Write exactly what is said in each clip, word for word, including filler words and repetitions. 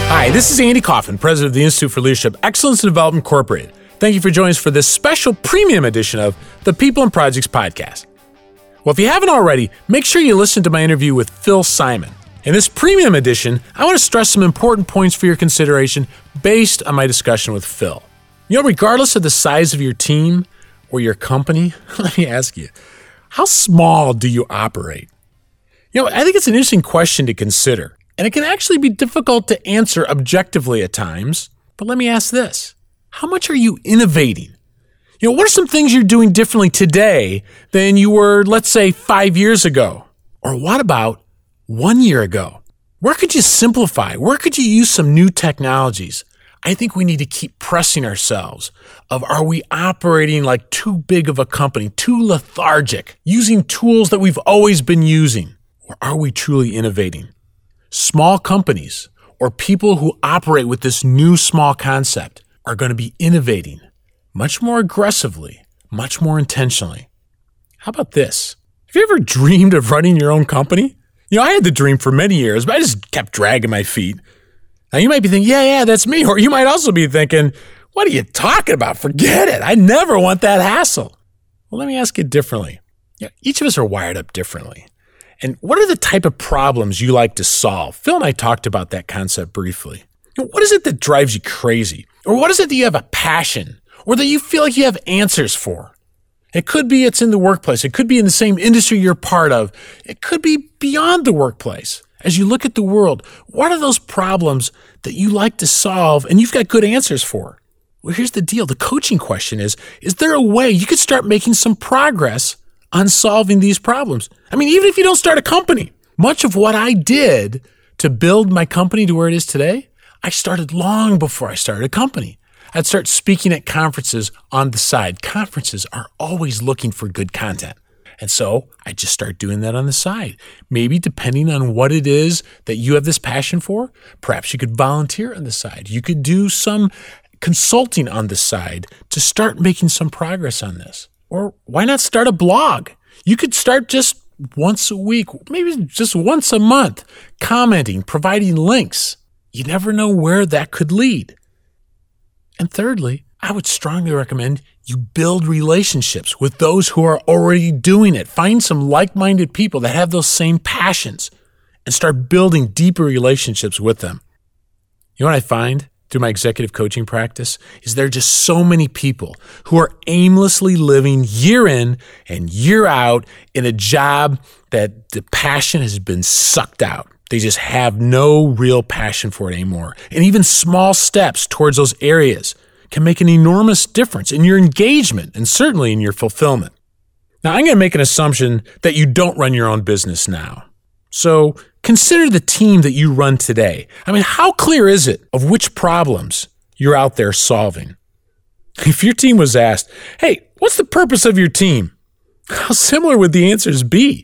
Hi, this is Andy Kaufman, president of the Institute for Leadership Excellence and Development Incorporated. Thank you for joining us for this special premium edition of the People and Projects podcast. Well, if you haven't already, make sure you listen to my interview with Phil Simon. In this premium edition, I want to stress some important points for your consideration based on my discussion with Phil. You know, regardless of the size of your team or your company, let me ask you, how small do you operate? You know, I think it's an interesting question to consider, and it can actually be difficult to answer objectively at times. But let me ask this. How much are you innovating? You know, what are some things you're doing differently today than you were, let's say, five years ago? Or what about one year ago? Where could you simplify? Where could you use some new technologies? I think we need to keep pressing ourselves of, are we operating like too big of a company, too lethargic, using tools that we've always been using? Or are we truly innovating? Small companies or people who operate with this new small concept are going to be innovating much more aggressively, much more intentionally. How about this? Have you ever dreamed of running your own company? You know, I had the dream for many years, but I just kept dragging my feet. Now, you might be thinking, yeah, yeah, that's me. Or you might also be thinking, what are you talking about? Forget it. I never want that hassle. Well, let me ask it differently. You know, each of us are wired up differently. And what are the type of problems you like to solve? Phil and I talked about that concept briefly. You know, what is it that drives you crazy? Or what is it that you have a passion or that you feel like you have answers for? It could be it's in the workplace. It could be in the same industry you're part of. It could be beyond the workplace. As you look at the world, what are those problems that you like to solve and you've got good answers for? Well, here's the deal. The coaching question is, is there a way you could start making some progress on solving these problems? I mean, even if you don't start a company, much of what I did to build my company to where it is today, I started long before I started a company. I'd start speaking at conferences on the side. Conferences are always looking for good content. And so I just start doing that on the side. Maybe depending on what it is that you have this passion for, perhaps you could volunteer on the side. You could do some consulting on the side to start making some progress on this. Or why not start a blog? You could start just once a week, maybe just once a month, commenting, providing links. You never know where that could lead. And thirdly, I would strongly recommend you build relationships with those who are already doing it. Find some like-minded people that have those same passions and start building deeper relationships with them. You know what I find through my executive coaching practice is there are just so many people who are aimlessly living year in and year out in a job that the passion has been sucked out. They just have no real passion for it anymore. And even small steps towards those areas can make an enormous difference in your engagement and certainly in your fulfillment. Now, I'm going to make an assumption that you don't run your own business now. So consider the team that you run today. I mean, how clear is it of which problems you're out there solving? If your team was asked, hey, what's the purpose of your team? How similar would the answers be?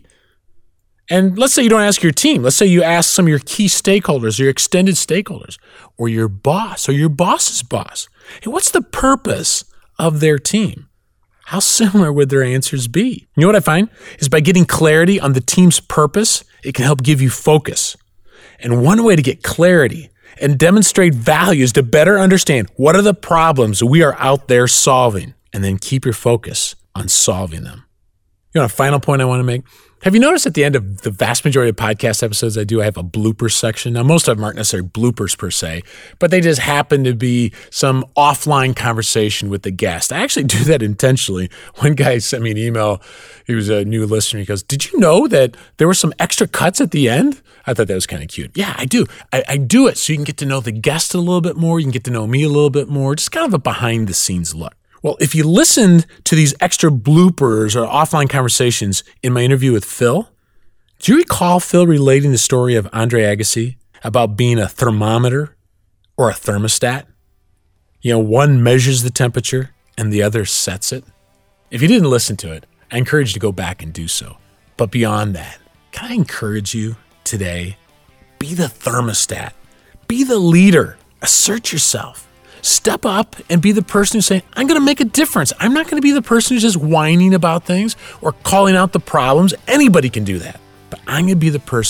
And let's say you don't ask your team. Let's say you ask some of your key stakeholders, your extended stakeholders, or your boss, or your boss's boss. Hey, what's the purpose of their team? How similar would their answers be? You know what I find is by getting clarity on the team's purpose, it can help give you focus. And one way to get clarity and demonstrate value is to better understand what are the problems we are out there solving, and then keep your focus on solving them. You know, a final point I want to make. Have you noticed at the end of the vast majority of podcast episodes I do, I have a blooper section? Now, most of them aren't necessarily bloopers per se, but they just happen to be some offline conversation with the guest. I actually do that intentionally. One guy sent me an email. He was a new listener. He goes, did you know that there were some extra cuts at the end? I thought that was kind of cute. Yeah, I do. I, I do it so you can get to know the guest a little bit more. You can get to know me a little bit more. Just kind of a behind the scenes look. Well, if you listened to these extra bloopers or offline conversations in my interview with Phil, do you recall Phil relating the story of Andre Agassi about being a thermometer or a thermostat? You know, one measures the temperature and the other sets it. If you didn't listen to it, I encourage you to go back and do so. But beyond that, can I encourage you today, be the thermostat, be the leader, assert yourself. Step up and be the person who's saying, I'm going to make a difference. I'm not going to be the person who's just whining about things or calling out the problems. Anybody can do that. But I'm going to be the person who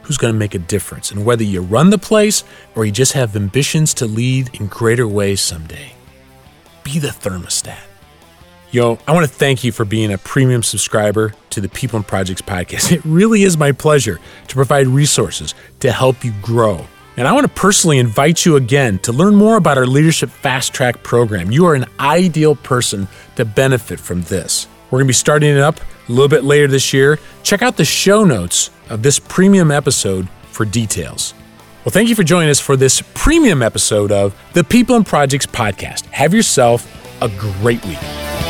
who's going to make a difference. And whether you run the place or you just have ambitions to lead in greater ways someday, be the thermostat. Yo, I want to thank you for being a premium subscriber to the People and Projects podcast. It really is my pleasure to provide resources to help you grow. And I want to personally invite you again to learn more about our Leadership Fast Track program. You are an ideal person to benefit from this. We're going to be starting it up a little bit later this year. Check out the show notes of this premium episode for details. Well, thank you for joining us for this premium episode of the People and Projects podcast. Have yourself a great week.